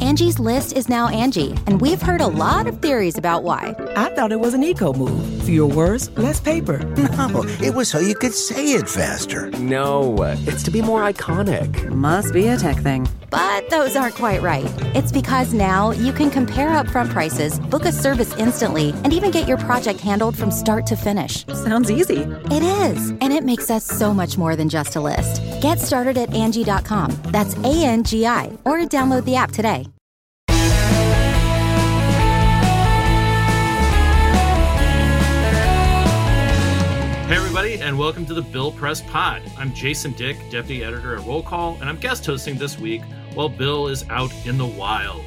Angie's List is now Angie, and we've heard a lot of theories about why. I thought it was an eco move. Fewer words, less paper. No, it was so you could say it faster. No, it's to be more iconic. Must be a tech thing. But those aren't quite right. It's because now you can compare upfront prices, book a service instantly, and even get your project handled from start to finish. Sounds easy. It is, and it makes us so much more than just a list. Get started at Angie.com. That's ANGI, or download the app today. Hey everybody, and welcome to the Bill Press Pod. I'm Jason Dick, Deputy Editor at Roll Call, and I'm guest hosting this week while Bill is out in the wild.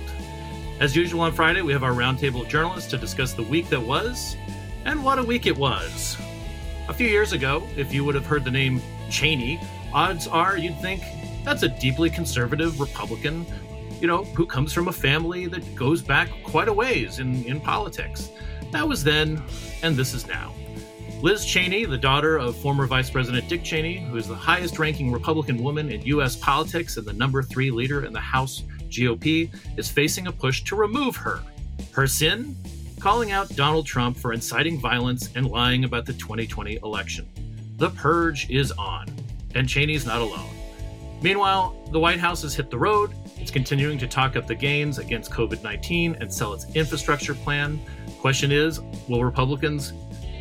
As usual on Friday, we have our roundtable of journalists to discuss the week that was, and what a week it was. A few years ago, if you would have heard the name Cheney, odds are you'd think that's a deeply conservative Republican, who comes from a family that goes back quite a ways in politics. That was then, and this is now. Liz Cheney, the daughter of former Vice President Dick Cheney, who is the highest-ranking Republican woman in U.S. politics and the number 3 leader in the House GOP, is facing a push to remove her. Her sin? Calling out Donald Trump for inciting violence and lying about the 2020 election. The purge is on, and Cheney's not alone. Meanwhile, the White House has hit the road. It's continuing to talk up the gains against COVID-19 and sell its infrastructure plan. Question is, will Republicans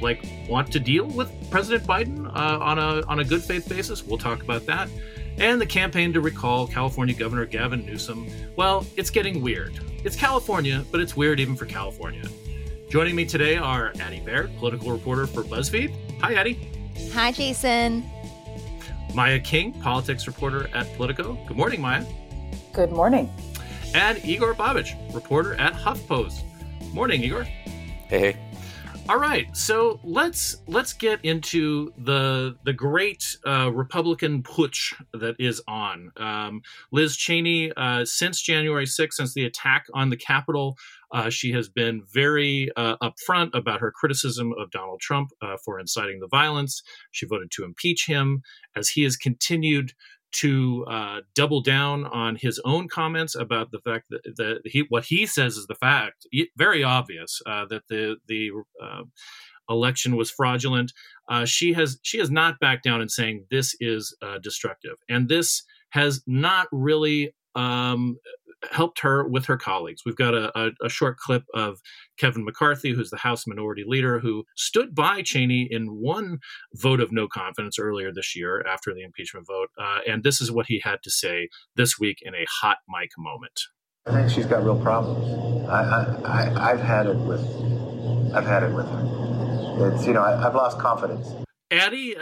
want to deal with President Biden on a good faith basis? We'll talk about that. And the campaign to recall California Governor Gavin Newsom. Well, it's getting weird. It's California, but it's weird even for California. Joining me today are Addie Baird, political reporter for BuzzFeed. Hi, Addie. Hi, Jason. Maya King, politics reporter at Politico. Good morning, Maya. Good morning. And Igor Babich, reporter at HuffPost. Morning, Igor. Hey. All right, so let's get into the great Republican putsch that is on. Liz Cheney, since January 6th, since the attack on the Capitol, she has been very upfront about her criticism of Donald Trump for inciting the violence. She voted to impeach him as he has continued to double down on his own comments about the fact that what he says is the fact, very obvious, that the election was fraudulent. She has not backed down in saying this is destructive, and this has not really helped her with her colleagues. We've got a short clip of Kevin McCarthy, who's the House Minority Leader, who stood by Cheney in one vote of no confidence earlier this year after the impeachment vote. And this is what he had to say this week in a hot mic moment. I think she's got real problems. I've had it with her. It's, I've lost confidence. Addie,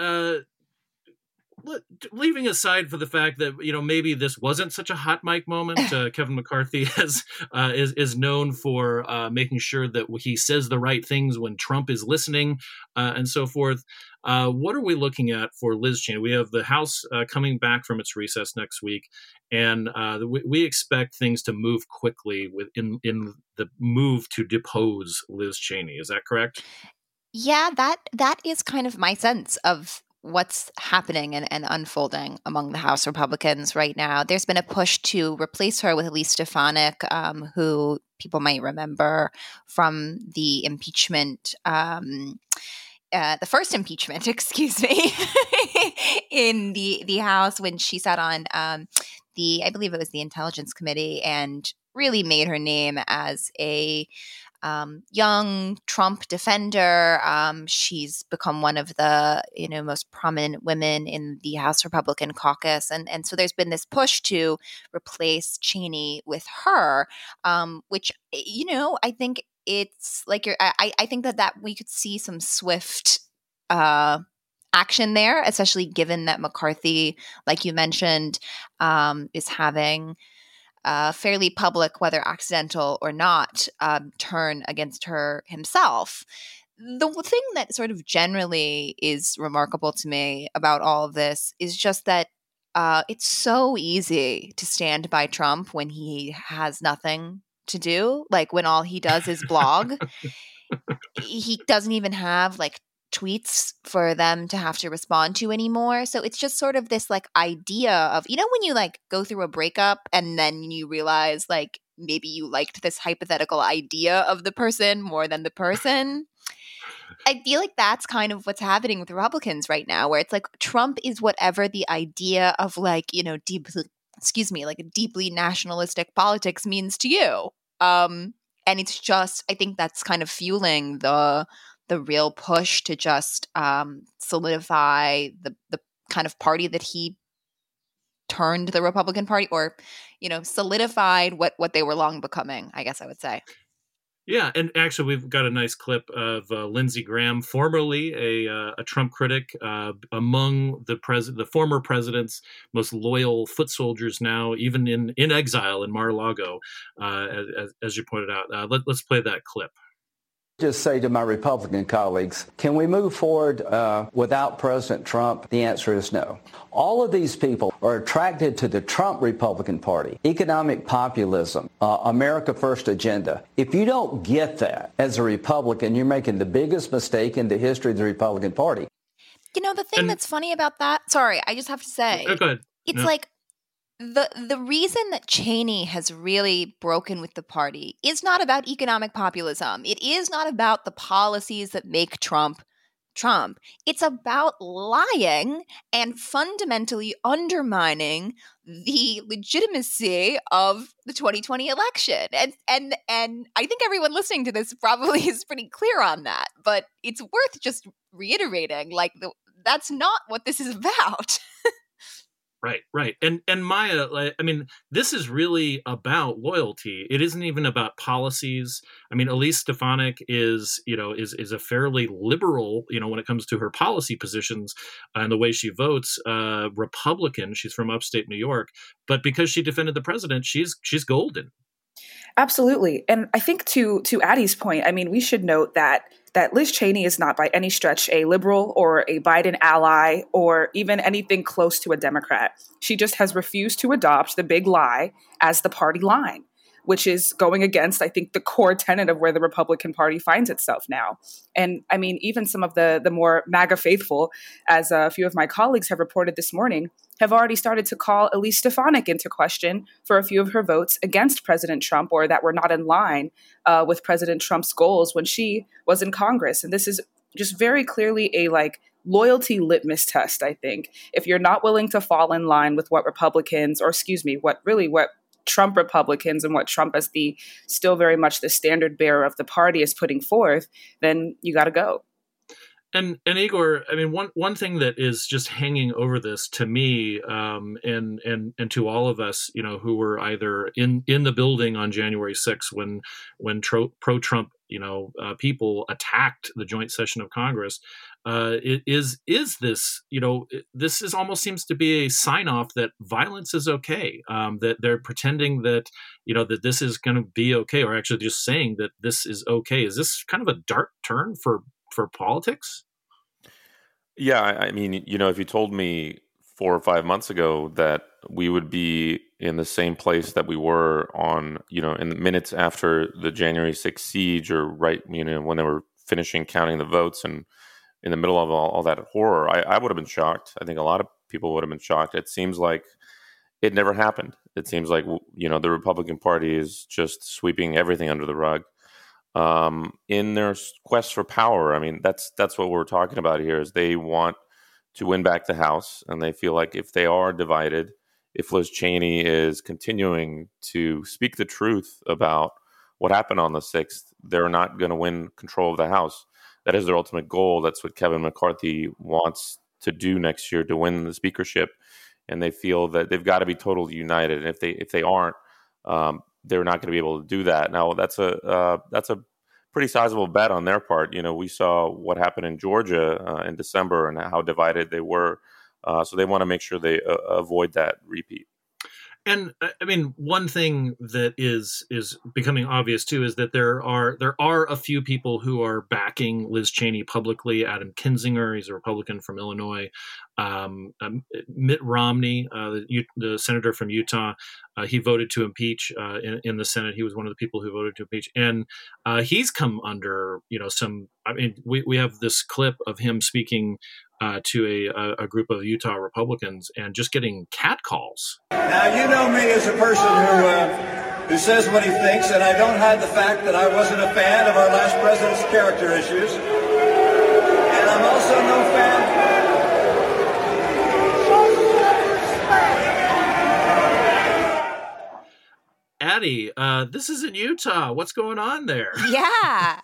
leaving aside for the fact that maybe this wasn't such a hot mic moment, Kevin McCarthy is known for making sure that he says the right things when Trump is listening, and so forth. What are we looking at for Liz Cheney? We have the House coming back from its recess next week, and we expect things to move quickly in the move to depose Liz Cheney. Is that correct? Yeah, that is kind of my sense of what's happening and unfolding among the House Republicans right now. There's been a push to replace her with Elise Stefanik, who people might remember from the impeachment, the first impeachment, excuse me, in the House when she sat on I believe it was the Intelligence Committee, and really made her name as a young Trump defender. She's become one of the most prominent women in the House Republican caucus, and so there's been this push to replace Cheney with her, which I think it's like I think that we could see some swift action there, especially given that McCarthy, like you mentioned, is having fairly public, whether accidental or not, turn against her himself. The thing that sort of generally is remarkable to me about all of this is just that it's so easy to stand by Trump when he has nothing to do, like when all he does is blog. He doesn't even have tweets for them to have to respond to anymore. So it's just sort of this like idea of, when you like go through a breakup and then you realize like maybe you liked this hypothetical idea of the person more than the person. I feel like that's kind of what's happening with Republicans right now, where it's like Trump is whatever the idea of like, deeply nationalistic politics means to you. And it's just, I think that's kind of fueling the real push to just solidify the kind of party that he turned the Republican Party, or, solidified what they were long becoming, I guess I would say. Yeah, and actually, we've got a nice clip of Lindsey Graham, formerly a Trump critic, among the former president's most loyal foot soldiers now, even in exile in Mar-a-Lago, as you pointed out. Let's play that clip. Just say to my Republican colleagues, can we move forward without President Trump? The answer is no. All of these people are attracted to the Trump Republican Party, economic populism, America First agenda. If you don't get that as a Republican, you're making the biggest mistake in the history of the Republican Party. The thing that's funny about that, sorry, I just have to say, go ahead. It's like, The reason that Cheney has really broken with the party is not about economic populism. It is not about the policies that make Trump Trump. It's about lying and fundamentally undermining the legitimacy of the 2020 election. And I think everyone listening to this probably is pretty clear on that. But it's worth just reiterating, like, that's not what this is about. Right. And Maya, I mean, this is really about loyalty. It isn't even about policies. I mean, Elise Stefanik is a fairly liberal, when it comes to her policy positions and the way she votes, Republican. She's from upstate New York, but because she defended the president, she's golden. Absolutely. And I think to Addie's point, I mean, we should note that Liz Cheney is not by any stretch a liberal or a Biden ally or even anything close to a Democrat. She just has refused to adopt the big lie as the party line, which is going against, I think, the core tenet of where the Republican Party finds itself now. And I mean, even some of the more MAGA faithful, as a few of my colleagues have reported this morning, have already started to call Elise Stefanik into question for a few of her votes against President Trump, or that were not in line with President Trump's goals when she was in Congress. And this is just very clearly a loyalty litmus test, I think. If you're not willing to fall in line with what what Trump Republicans and what Trump as the still very much the standard bearer of the party is putting forth, then you got to go. And Igor, I mean, one thing that is just hanging over this to me, and to all of us, who were either in the building on January 6th when pro-Trump, people attacked the joint session of Congress, is this, this is almost seems to be a sign off that violence is okay, that they're pretending that, that this is going to be okay, or actually just saying that this is okay. Is this kind of a dark turn for politics? Yeah, I mean, if you told me 4 or 5 months ago that we would be in the same place that we were on, in the minutes after the January 6th siege, or right, when they were finishing counting the votes and in the middle of all that horror, I would have been shocked. I think a lot of people would have been shocked. It seems like it never happened. It seems like, the Republican Party is just sweeping everything under the rug. In their quest for power. I mean, that's what we're talking about here, is they want to win back the House, and they feel like if they are divided, if Liz Cheney is continuing to speak the truth about what happened on the 6th, they're not going to win control of the House. That is their ultimate goal. That's what Kevin McCarthy wants to do next year, to win the speakership, and they feel that they've got to be totally united. And if they aren't, they're not going to be able to do that. Now, that's a pretty sizable bet on their part. We saw what happened in Georgia in December and how divided they were. So they want to make sure they avoid that repeat. And I mean, one thing that is becoming obvious too is that there are a few people who are backing Liz Cheney publicly. Adam Kinzinger, he's a Republican from Illinois, Mitt Romney, the senator from Utah, he voted to impeach in the Senate. He was one of the people who voted to impeach, and he's come under some. I mean, we have this clip of him speaking to a group of Utah Republicans and just getting catcalls. Now, you know me as a person who says what he thinks, and I don't hide the fact that I wasn't a fan of our last president's character issues, and I'm also no fan. Addie, this is in Utah. What's going on there? Yeah.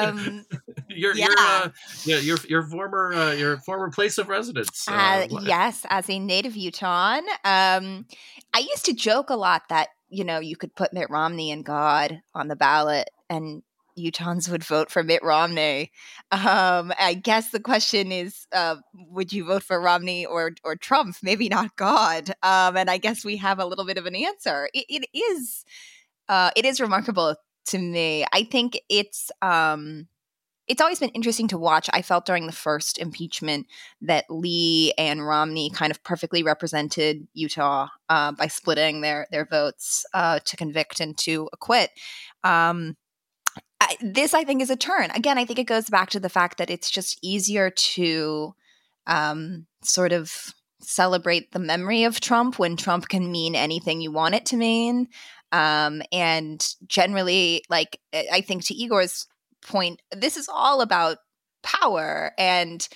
Your former place of residence. Yes, as a native Utahn. I used to joke a lot that, you could put Mitt Romney and God on the ballot and Utahns would vote for Mitt Romney. I guess the question is, would you vote for Romney or Trump? Maybe not God. And I guess we have a little bit of an answer. It is remarkable to me. I think it's always been interesting to watch. I felt during the first impeachment that Lee and Romney kind of perfectly represented Utah by splitting their votes to convict and to acquit. This, I think, is a turn. Again, I think it goes back to the fact that it's just easier to sort of celebrate the memory of Trump when Trump can mean anything you want it to mean. And generally, I think to Igor's point, this is all about power. And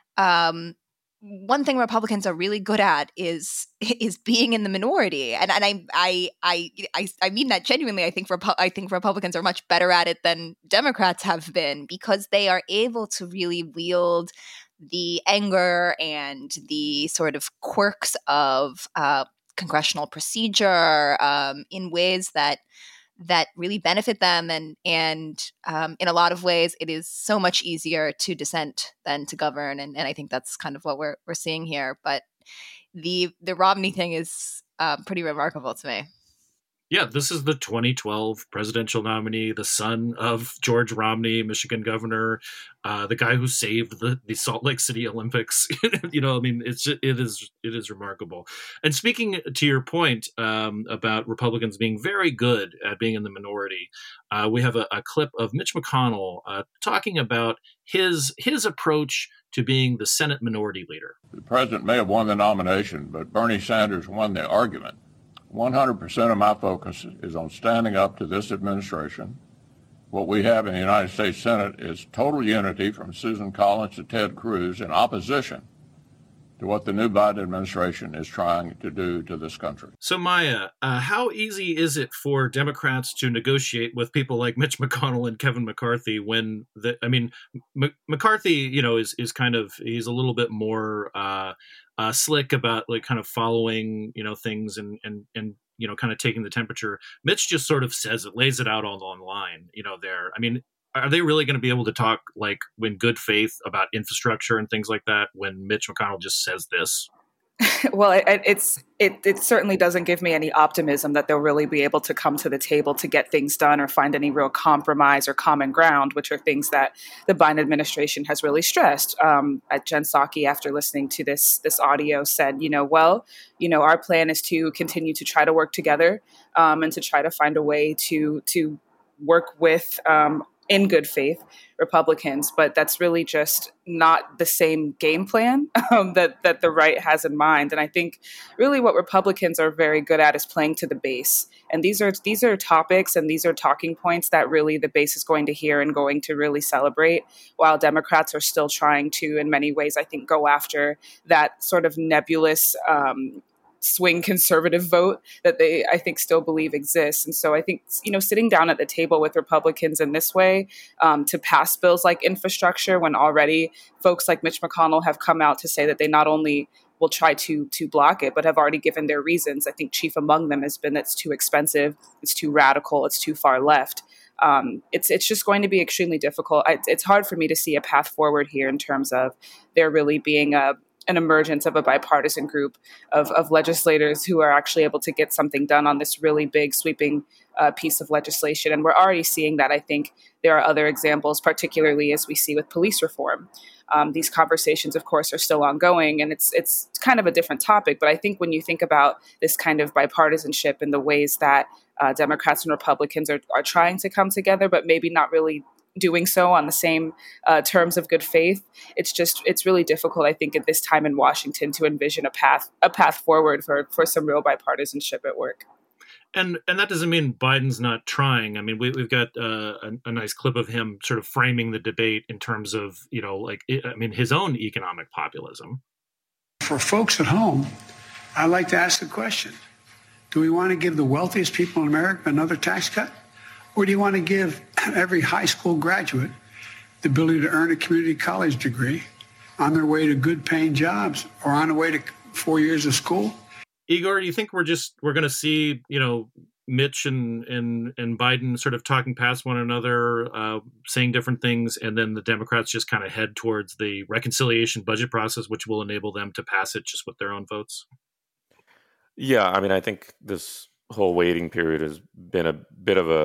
one thing Republicans are really good at is being in the minority, and I mean that genuinely. I think Republicans are much better at it than Democrats have been, because they are able to really wield the anger and the sort of quirks of congressional procedure in ways that really benefit them, and in a lot of ways, it is so much easier to dissent than to govern, and I think that's kind of what we're seeing here. But the Romney thing is pretty remarkable to me. Yeah, this is the 2012 presidential nominee, the son of George Romney, Michigan governor, the guy who saved the Salt Lake City Olympics. It is remarkable. And speaking to your point about Republicans being very good at being in the minority, we have a clip of Mitch McConnell talking about his approach to being the Senate minority leader. The president may have won the nomination, but Bernie Sanders won the argument. 100% of my focus is on standing up to this administration. What we have in the United States Senate is total unity from Susan Collins to Ted Cruz in opposition to what the new Biden administration is trying to do to this country. So, Maya, how easy is it for Democrats to negotiate with people like Mitch McConnell and Kevin McCarthy when McCarthy, is kind of, he's a little bit more slick about kind of following, things and kind of taking the temperature. Mitch just sort of says it, lays it out online, there. I mean, are they really going to be able to talk in good faith about infrastructure and things like that when Mitch McConnell just says this? Well, it certainly doesn't give me any optimism that they'll really be able to come to the table to get things done or find any real compromise or common ground, which are things that the Biden administration has really stressed. Jen Psaki, after listening to this audio, said, our plan is to continue to try to work together and to try to find a way to work with in good faith Republicans, but that's really just not the same game plan that the right has in mind. And I think really what Republicans are very good at is playing to the base. And these are topics and these are talking points that really the base is going to hear and going to really celebrate, while Democrats are still trying to, in many ways, I think, go after that sort of nebulous swing conservative vote that they, I think, still believe exists. And so I think, sitting down at the table with Republicans in this way to pass bills like infrastructure, when already folks like Mitch McConnell have come out to say that they not only will try to block it, but have already given their reasons. I think chief among them has been that it's too expensive, it's too radical, it's too far left. It's just going to be extremely difficult. It's hard for me to see a path forward here in terms of there really being a an emergence of a bipartisan group of legislators who are actually able to get something done on this really big, sweeping piece of legislation. And we're already seeing that. I think there are other examples, particularly as we see with police reform. These conversations, of course, are still ongoing, and it's kind of a different topic. But I think when you think about this kind of bipartisanship and the ways that Democrats and Republicans are trying to come together, but maybe not really doing so on the same terms of good faith, it's really difficult, I think, at this time in Washington to envision a path forward for some real bipartisanship at work. And that doesn't mean Biden's not trying. I mean, we've got a nice clip of him sort of framing the debate in terms of, his own economic populism. For folks at home, I'd like to ask the question, do we want to give the wealthiest people in America another tax cut? Or do you want to give every high school graduate the ability to earn a community college degree on their way to good paying jobs or on the way to 4 years of school? Igor, do you think we're going to see, Mitch and Biden sort of talking past one another, saying different things, and then the Democrats just kind of head towards the reconciliation budget process, which will enable them to pass it just with their own votes? Yeah, I mean, I think this whole waiting period has been a bit of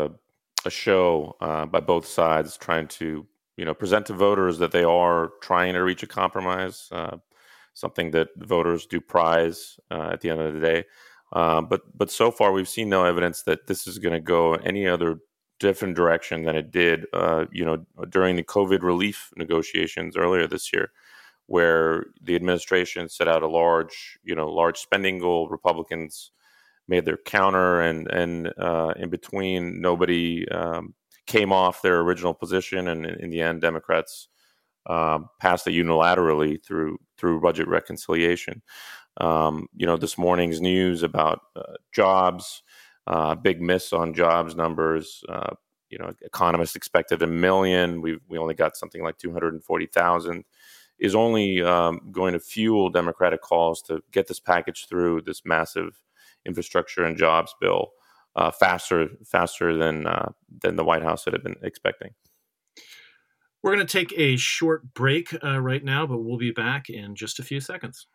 a show by both sides, trying to present to voters that they are trying to reach a compromise, something that voters do prize at the end of the day. But so far, we've seen no evidence that this is going to go any other different direction than it did, during the COVID relief negotiations earlier this year, where the administration set out a large spending goal. Republicans made their counter, and in between, nobody came off their original position, and in the end, Democrats passed it unilaterally through budget reconciliation. This morning's news about jobs, big miss on jobs numbers. Economists expected 1 million. We only got something like 240,000. Is only going to fuel Democratic calls to get this package through, this massive infrastructure and jobs bill, faster than the White House had been expecting. We're going to take a short break right now, but we'll be back in just a few seconds.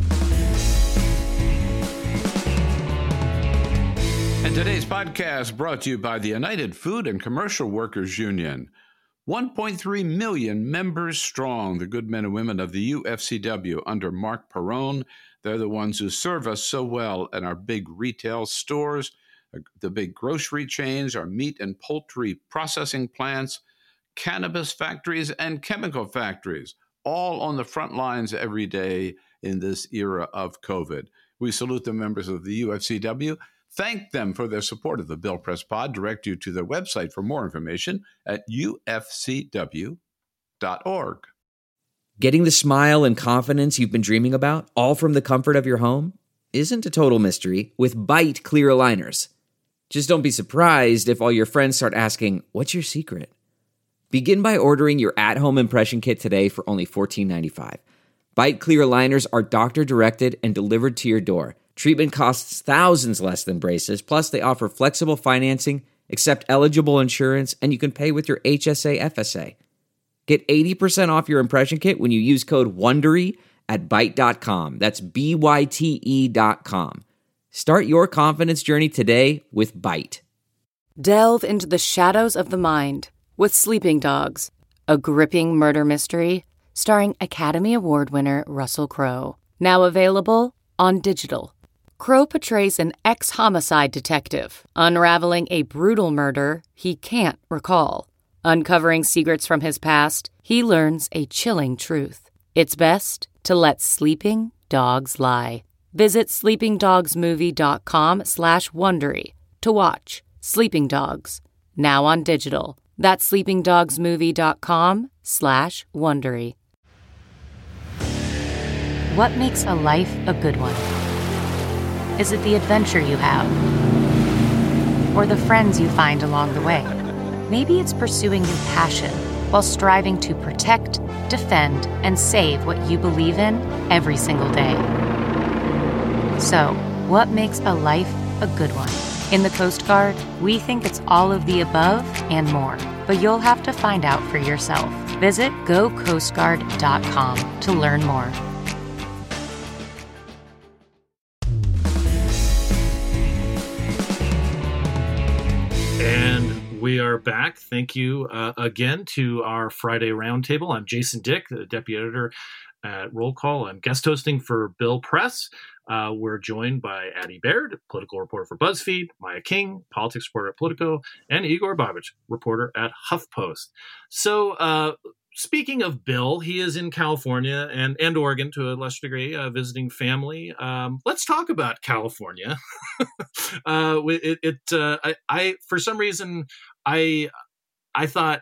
And today's podcast brought to you by the United Food and Commercial Workers Union. 1.3 million members strong, the good men and women of the UFCW under Mark Perrone. They're the ones who serve us so well in our big retail stores, the big grocery chains, our meat and poultry processing plants, cannabis factories, and chemical factories, all on the front lines every day in this era of COVID. We salute the members of the UFCW. Thank them for their support of the Bill Press Pod. Direct you to their website for more information at ufcw.org. Getting the smile and confidence you've been dreaming about, all from the comfort of your home, isn't a total mystery with Byte clear aligners. Just don't be surprised if all your friends start asking, "What's your secret?" Begin by ordering your at-home impression kit today for only $14.95. Byte clear aligners are doctor-directed and delivered to your door. Treatment costs thousands less than braces, plus they offer flexible financing, accept eligible insurance, and you can pay with your HSA FSA. Get 80% off your impression kit when you use code WONDERY at Byte.com. That's BYTE.com. Start your confidence journey today with Byte. Delve into the shadows of the mind with Sleeping Dogs, a gripping murder mystery starring Academy Award winner Russell Crowe. Now available on digital. Crowe portrays an ex-homicide detective unraveling a brutal murder he can't recall. Uncovering secrets from his past, he learns a chilling truth. It's best to let sleeping dogs lie. Visit sleepingdogsmovie.com/Wondery to watch Sleeping Dogs, now on digital. That's sleepingdogsmovie.com/Wondery. What makes a life a good one? Is it the adventure you have? Or the friends you find along the way? Maybe it's pursuing your passion while striving to protect, defend, and save what you believe in every single day. So, what makes a life a good one? In the Coast Guard, we think it's all of the above and more, but you'll have to find out for yourself. Visit GoCoastGuard.com to learn more. We are back. Thank you again to our Friday Roundtable. I'm Jason Dick, the deputy editor at Roll Call. I'm guest hosting for Bill Press. We're joined by Addie Baird, political reporter for BuzzFeed, Maya King, politics reporter at Politico, and Igor Babic, reporter at HuffPost. So, speaking of Bill, he is in California and Oregon to a lesser degree, visiting family. Let's talk about California. I for some reason, I thought,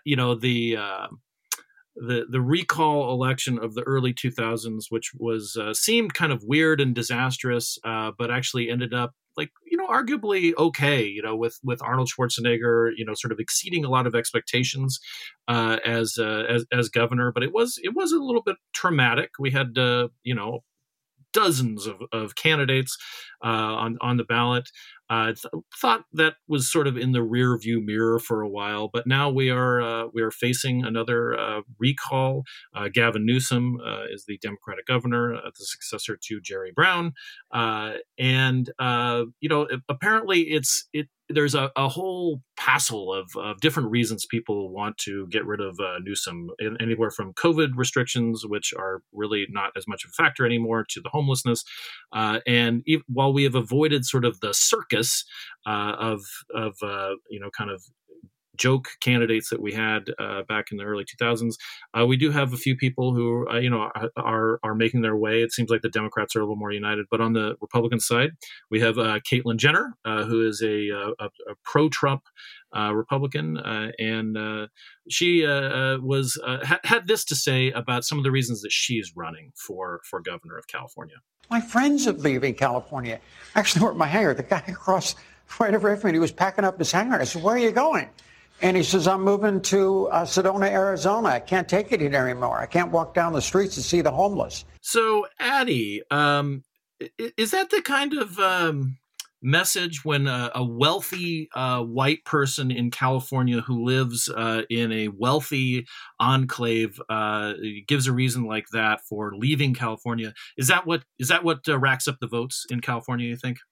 the recall election of the early 2000s, which was seemed kind of weird and disastrous, but actually ended up arguably okay, with Arnold Schwarzenegger, sort of exceeding a lot of expectations as governor. But it was a little bit traumatic. We had dozens of candidates on the ballot. Thought that was sort of in the rear view mirror for a while, but now we are facing another recall. Gavin Newsom is the Democratic governor, the successor to Jerry Brown, and apparently there's a whole passel of different reasons people want to get rid of Newsom, anywhere from COVID restrictions, which are really not as much of a factor anymore, to the homelessness. And while we have avoided sort of the circus of kind of joke candidates that we had back in the early 2000s, we do have a few people who are making their way. It seems like the Democrats are a little more united, but on the Republican side, we have Caitlyn Jenner, who is a pro-Trump Republican, and she had this to say about some of the reasons that she's running for governor of California. My friends are leaving California. Actually, we're at my hangar. The guy across right over from me, he was packing up his hangar. I said, "Where are you going?" And he says, "I'm moving to Sedona, Arizona. I can't take it here anymore. I can't walk down the streets and see the homeless." So, Addie, is that the kind of message when a wealthy white person in California who lives in a wealthy enclave gives a reason like that for leaving California? Is that what racks up the votes in California, you think?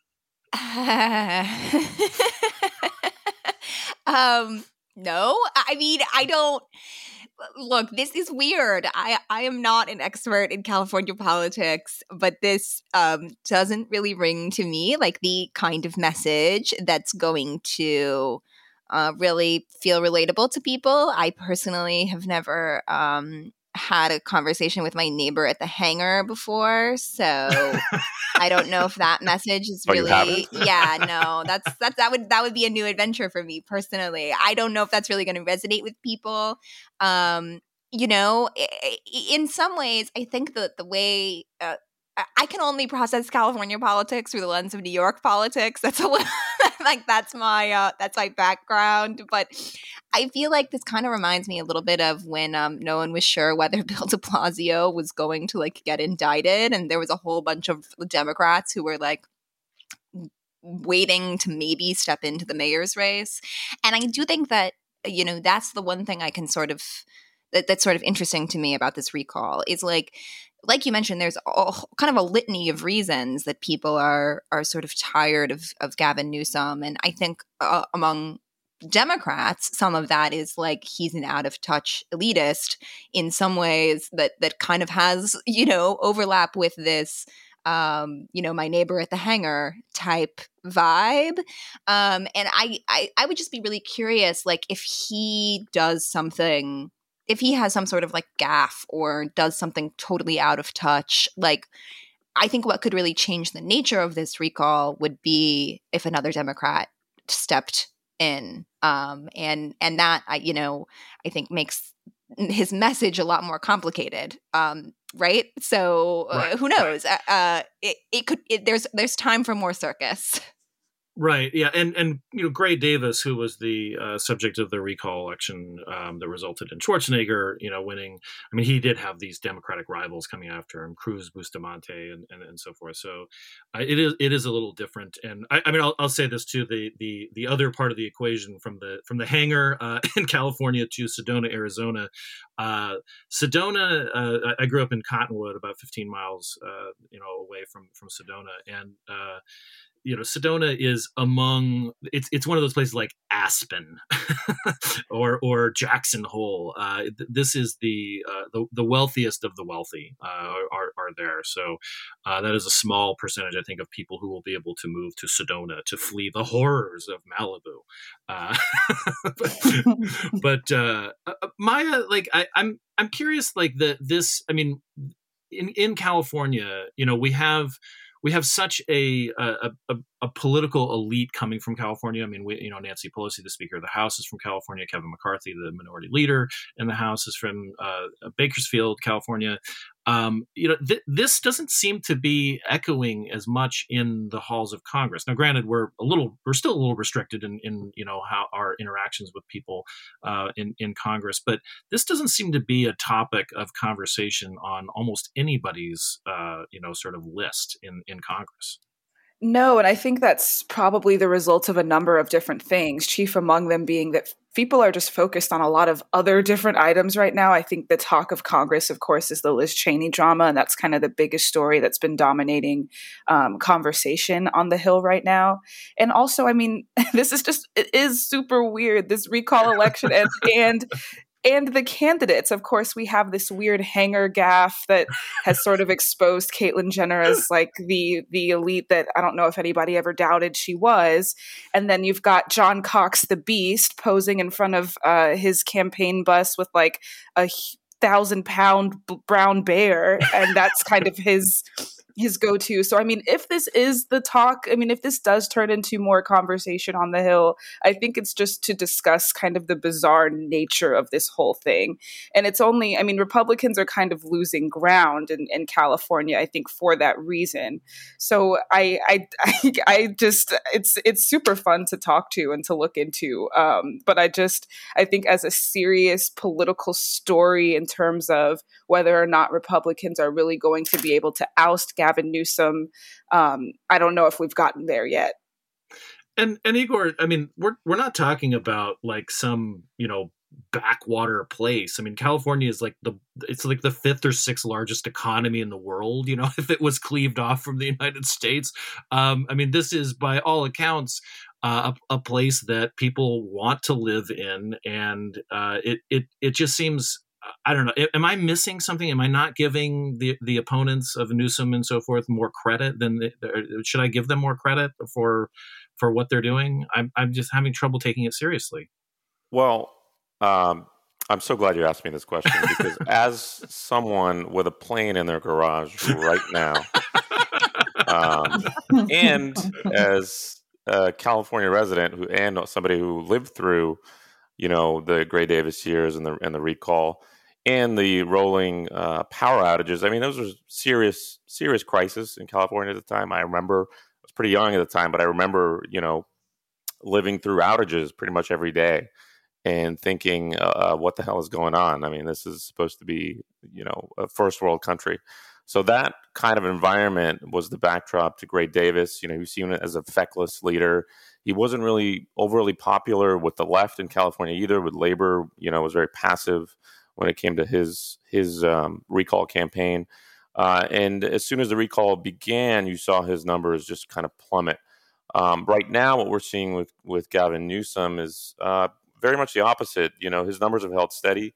No, I mean, I don't. Look, this is weird. I am not an expert in California politics, but this doesn't really ring to me like the kind of message that's going to really feel relatable to people. I personally have never had a conversation with my neighbor at the hangar before, so I don't know if that message is really that would be a new adventure for me personally. I don't know if that's really going to resonate with people. In some ways, I think that the way I can only process California politics through the lens of New York politics. That's a little like that's my background. But I feel like this kind of reminds me a little bit of when no one was sure whether Bill de Blasio was going to get indicted, and there was a whole bunch of Democrats who were waiting to maybe step into the mayor's race. And I do think that that's the one thing I can that's sort of interesting to me about this recall is like you mentioned, there's kind of a litany of reasons that people are sort of tired of Gavin Newsom. And I think among Democrats, some of that is he's an out of touch elitist in some ways that kind of has, overlap with this, my neighbor at the hangar type vibe. And I would just be really curious, if he does something, if he has some sort of gaffe or does something totally out of touch, I think what could really change the nature of this recall would be if another Democrat stepped in. And that, I think makes his message a lot more complicated. Right. So who knows? There's time for more circus. Right. Yeah. And Gray Davis, who was the subject of the recall election that resulted in Schwarzenegger, winning. I mean, he did have these Democratic rivals coming after him, Cruz, Bustamante, and so forth. So it is a little different. And I mean, I'll say this too: the other part of the equation from the hangar in California to Sedona, Arizona. Sedona, I grew up in Cottonwood, about 15 miles, away from Sedona, and Sedona is among, it's one of those places like Aspen or Jackson Hole. This is the wealthiest of the wealthy are there. So that is a small percentage, I think, of people who will be able to move to Sedona to flee the horrors of Malibu. But Maya, like I'm curious, like in California, we have such a political elite coming from California. I mean, Nancy Pelosi, the Speaker of the House, is from California. Kevin McCarthy, the Minority Leader in the House, is from Bakersfield, California. This doesn't seem to be echoing as much in the halls of Congress. Now, granted, we're still a little restricted in how our interactions with people in Congress, but this doesn't seem to be a topic of conversation on almost anybody's sort of list in Congress. No, and I think that's probably the result of a number of different things, chief among them being that people are just focused on a lot of other different items right now. I think the talk of Congress, of course, is the Liz Cheney drama, and that's kind of the biggest story that's been dominating conversation on the Hill right now. And also, I mean, it is super weird, this recall election and the candidates. Of course, we have this weird hanger gaffe that has sort of exposed Caitlyn Jenner as like the elite that I don't know if anybody ever doubted she was. And then you've got John Cox, the Beast, posing in front of his campaign bus with like a 1,000-pound brown bear. And that's kind of his go-to. So, I mean, if this is the talk, I mean, if this does turn into more conversation on the Hill, I think it's just to discuss kind of the bizarre nature of this whole thing. And it's only, I mean, Republicans are kind of losing ground in California, I think, for that reason. So I just, it's super fun to talk to and to look into. But I think as a serious political story in terms of whether or not Republicans are really going to be able to oust Gavin Newsom, I don't know if we've gotten there yet. And Igor, I mean, we're not talking about like some, backwater place. I mean, California is it's like the 5th or 6th largest economy in the world, if it was cleaved off from the United States. I mean, this is by all accounts a place that people want to live in, and it just seems, I don't know. Am I missing something? Am I not giving the opponents of Newsom and so forth more credit should I give them more credit for what they're doing? I'm just having trouble taking it seriously. Well, I'm so glad you asked me this question, because as someone with a plane in their garage right now, and as a California resident and somebody who lived through, the Gray Davis years and the recall and the rolling power outages. I mean, those were serious crisis in California at the time. I remember, I was pretty young at the time, but I remember, living through outages pretty much every day and thinking, what the hell is going on? I mean, this is supposed to be, a first world country. So that kind of environment was the backdrop to Gray Davis. He was seen as a feckless leader. He wasn't really overly popular with the left in California either. With labor, was very passive when it came to his recall campaign. And as soon as the recall began, you saw his numbers just kind of plummet. Right now, what we're seeing with Gavin Newsom is very much the opposite. His numbers have held steady.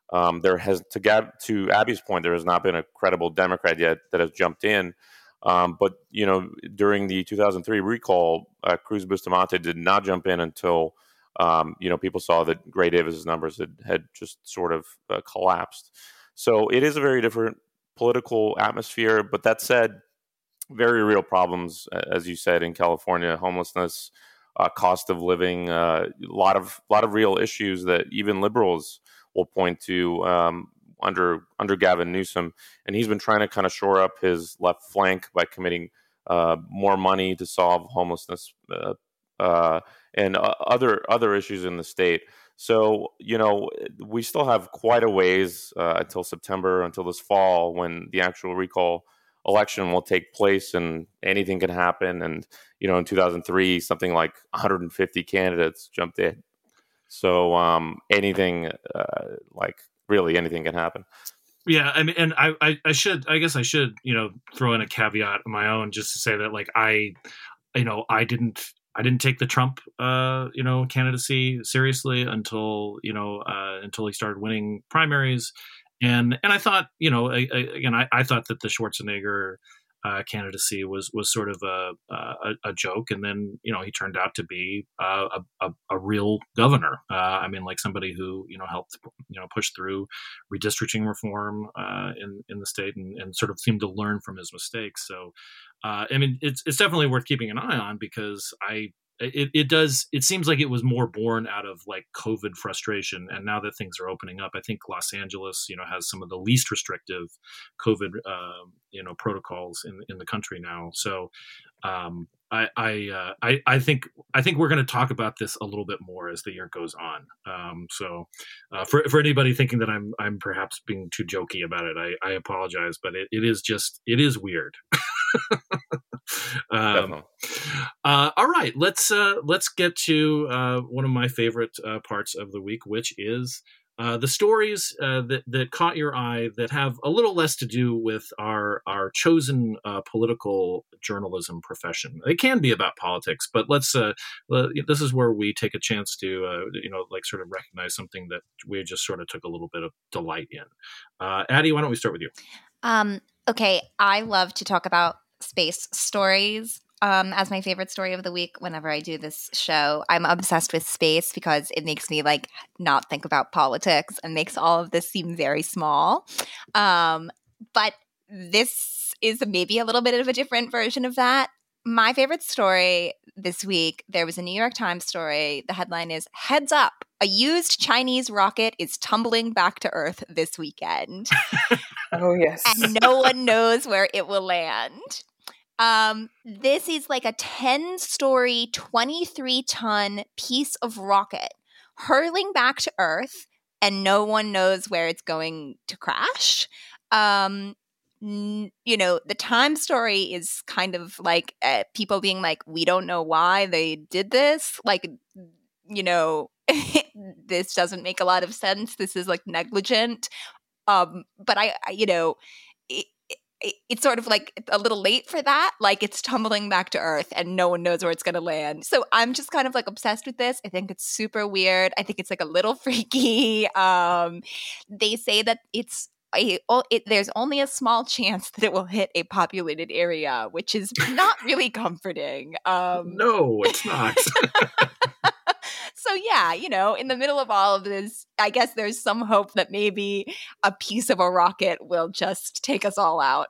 To Abby's point, there has not been a credible Democrat yet that has jumped in. But during the 2003 recall, Cruz Bustamante did not jump in until people saw that Gray Davis's numbers had just sort of collapsed. So it is a very different political atmosphere. But that said, very real problems, as you said, in California: homelessness, cost of living, a lot of real issues that even liberals will point to under Gavin Newsom. And he's been trying to kind of shore up his left flank by committing more money to solve homelessness and other issues in the state. So, we still have quite a ways until September, until this fall, when the actual recall election will take place, and anything can happen. And, in 2003, something like 150 candidates jumped in. So anything can happen. Yeah, I mean, and I guess I should, throw in a caveat of my own, just to say that, like, I didn't take the Trump, candidacy seriously until he started winning primaries. And I thought, I thought that the Schwarzenegger candidacy was sort of a joke, and then he turned out to be a real governor. Like somebody who helped push through redistricting reform in the state, and sort of seemed to learn from his mistakes. So it's definitely worth keeping an eye on, because it seems like it was more born out of like COVID frustration, and now that things are opening up, I think Los Angeles has some of the least restrictive COVID protocols in the country now. So I think we're going to talk about this a little bit more as the year goes on. For anybody thinking that I'm perhaps being too jokey about it, I apologize, but it is weird. Definitely. All right, let's get to one of my favorite parts of the week, which is the stories that caught your eye that have a little less to do with our chosen political journalism profession. It can be about politics, but this is where we take a chance to sort of recognize something that we just sort of took a little bit of delight in. Addie, why don't we start with you? Okay, I love to talk about space stories as my favorite story of the week. Whenever I do this show, I'm obsessed with space because it makes me not think about politics and makes all of this seem very small. But this is maybe a little bit of a different version of that. My favorite story this week, there was a New York Times story. The headline is, "Heads up, a used Chinese rocket is tumbling back to Earth this weekend." Oh, yes. And no one knows where it will land. This is like a 10-story, 23-ton piece of rocket hurling back to Earth, and no one knows where it's going to crash. The Times story is kind of like people being like, we don't know why they did this. This doesn't make a lot of sense. This is negligent. But it's sort of a little late for that. It's tumbling back to Earth and no one knows where it's going to land. So I'm just kind of obsessed with this. I think it's super weird. I think it's a little freaky. They say that there's only a small chance that it will hit a populated area, which is not really comforting. No, it's not. So yeah, in the middle of all of this, I guess there's some hope that maybe a piece of a rocket will just take us all out.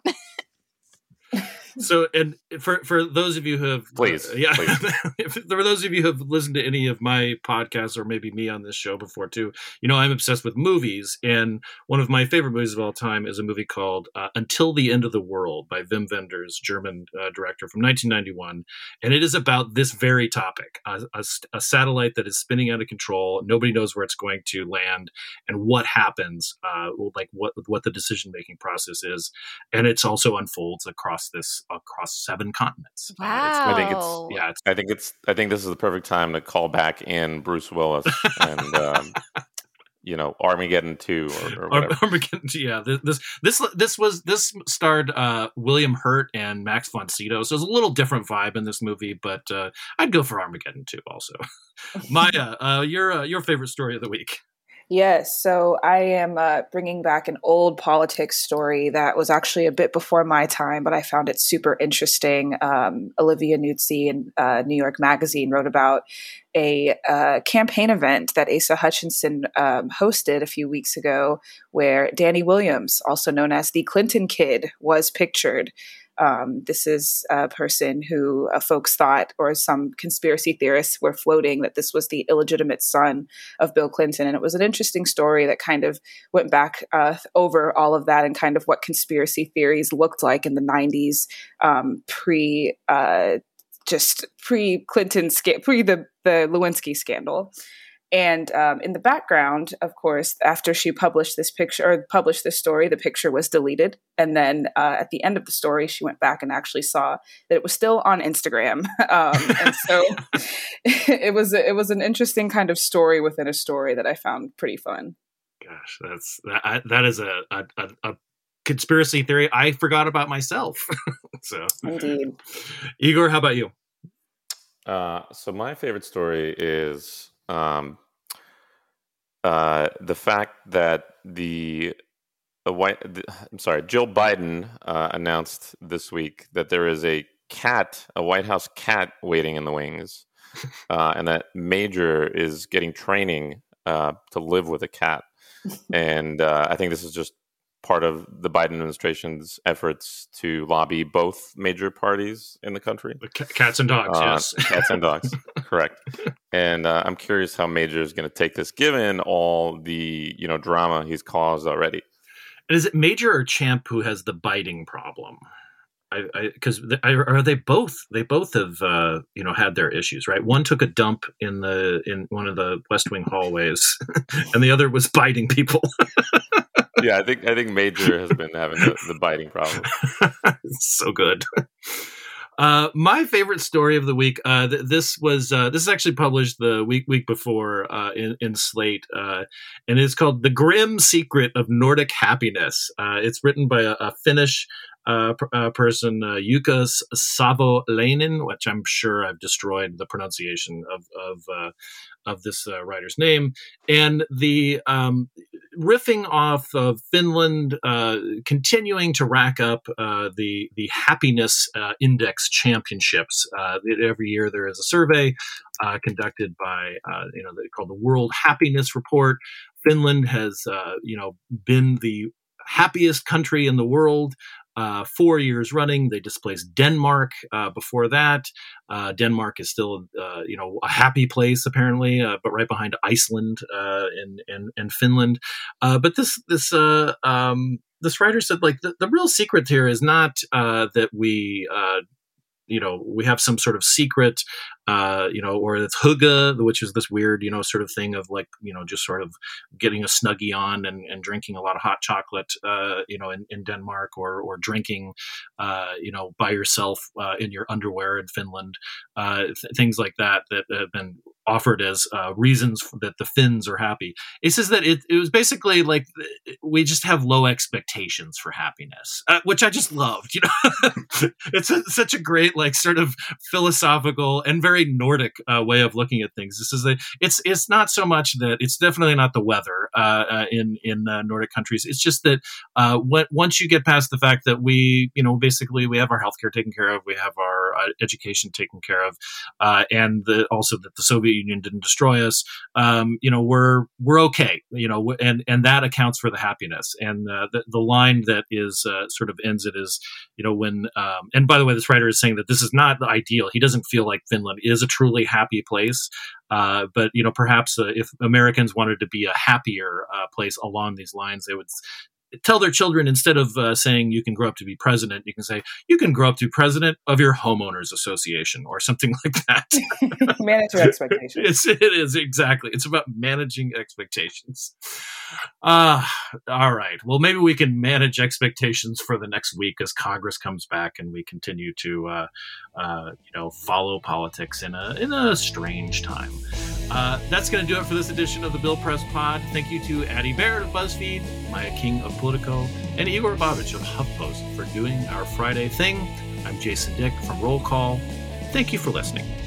So, and for those of you who have, please. For those of you who have listened to any of my podcasts or maybe me on this show before too, I'm obsessed with movies, and one of my favorite movies of all time is a movie called Until the End of the World by Wim Wenders, German director, from 1991, and it is about this very topic: a satellite that is spinning out of control. Nobody knows where it's going to land, and what happens, what the decision making process is, and it's also unfolds across 7 continents. Wow. I think this is the perfect time to call back in Bruce Willis and Armageddon 2 or whatever. Armageddon 2, yeah. This starred William Hurt and Max von Sydow, so it's a little different vibe in this movie, but I'd go for Armageddon 2 also. Maya, your favorite story of the week. Yes, so I am bringing back an old politics story that was actually a bit before my time, but I found it super interesting. Olivia Nuzzi in New York Magazine wrote about a campaign event that Asa Hutchinson hosted a few weeks ago, where Danny Williams, also known as the Clinton Kid, was pictured. This is a person who folks thought, or some conspiracy theorists were floating, that this was the illegitimate son of Bill Clinton. And it was an interesting story that kind of went back over all of that and kind of what conspiracy theories looked like in the 90s, pre-Clinton, pre the Lewinsky scandal. And in the background, of course, after she published this story, the picture was deleted. And then at the end of the story, she went back and actually saw that it was still on Instagram. And so it was an interesting kind of story within a story that I found pretty fun. Gosh, that is a conspiracy theory I forgot about myself. So, indeed. Igor, how about you? So my favorite story is the fact that Jill Biden announced this week that there is a White House cat waiting in the wings, and that Major is getting training to live with a cat. And I think this is just part of the Biden administration's efforts to lobby both major parties in the country. Cats and dogs, yes. Cats and dogs, correct. And I'm curious how Major is going to take this, given all the drama he's caused already. And is it Major or Champ who has the biting problem? Because are they both? They both have had their issues, right? One took a dump in one of the West Wing hallways, and the other was biting people. Yeah, I think Major has been having the biting problem. So good. My favorite story of the week. This is actually published the week before in Slate, and it's called "The Grim Secret of Nordic Happiness." It's written by a Finnish person, Jukka Savolainen, which I'm sure I've destroyed the pronunciation of this writer's name, and the riffing off of Finland continuing to rack up the happiness index championships. Every year there is a survey conducted by called the World Happiness Report. Finland has been the happiest country in the world 4 years running. They displaced Denmark before that. Denmark is still, a happy place apparently, but right behind Iceland and Finland. But this writer said, like, the real secret here is not that we have some sort of secret, or it's hygge, which is this weird, sort of thing of like, just sort of getting a Snuggie on and drinking a lot of hot chocolate, in Denmark, or drinking, by yourself in your underwear in Finland, things like that have been offered as reasons that the Finns are happy. It says that it was basically like we just have low expectations for happiness, which I just loved. It's such a great, like, sort of philosophical and very Nordic way of looking at things. This is it's not so much that it's definitely not the weather in Nordic countries. It's just that once you get past the fact that we basically we have our healthcare taken care of, we have our education taken care of, and also that the Soviet Union didn't destroy us. We're okay. And that accounts for the happiness. And the line that is sort of ends it is, when and by the way, this writer is saying that this is not the ideal. He doesn't feel like Finland is a truly happy place. But perhaps if Americans wanted to be a happier place along these lines, they would tell their children, instead of saying you can grow up to be president, you can say you can grow up to be president of your homeowners association or something like that. Manage your expectations. It is exactly. It's about managing expectations. All right. Well, maybe we can manage expectations for the next week as Congress comes back and we continue to, follow politics in a strange time. That's going to do it for this edition of the Bill Press Pod. Thank you to Addie Baird of BuzzFeed, Maya King of Politico, and Igor Babich of HuffPost for doing our Friday thing. I'm Jason Dick from Roll Call. Thank you for listening.